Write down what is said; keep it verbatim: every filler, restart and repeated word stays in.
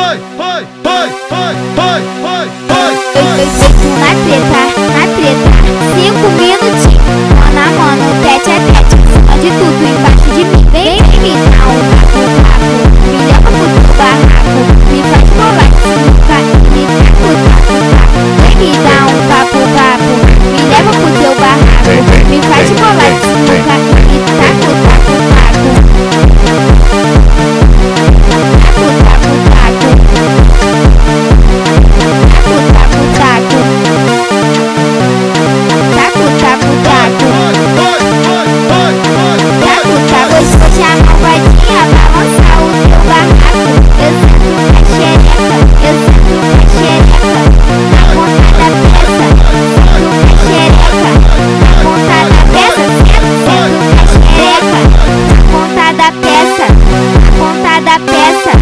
vai, vai, vai, vai, vai, vai, vai. Eu sei na treta, na treta, cinco minutinhos, mano a mano, tete a tete, cima de tudo embaixo de mim. Vem, vem me dar um papo, papo, me leva pro teu barraco, me faz rolar de sinuca e me taco, taco, taco. Vem me dar um papo, papo, me leva pro teu barraco, me faz rolar de sinuca e me taco, taco, taco. Taco, taco, taco. Taco, taco, taco. Taco, taco, esconde a malvadinha pra lançar o teu barraco. Eu sinto a xereca, eu sinto a xereca na ponta da peça. Sinto a xereca na ponta da peça. Sinto a xereca na ponta da peça, na ponta da peça.